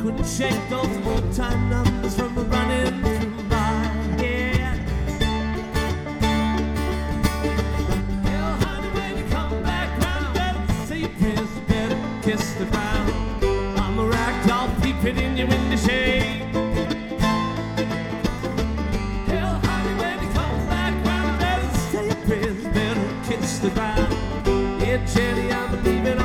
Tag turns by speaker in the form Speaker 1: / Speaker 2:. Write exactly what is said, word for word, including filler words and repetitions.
Speaker 1: couldn't shake those old time numbers from running through my head. Well, honey, when you come back round, better say your prayers, better kiss the ground. I'm a rag doll peeping in your window shade. Well, honey, when you come back round, better say your prayers, better kiss the ground. Yeah, Jenny, I'm leaving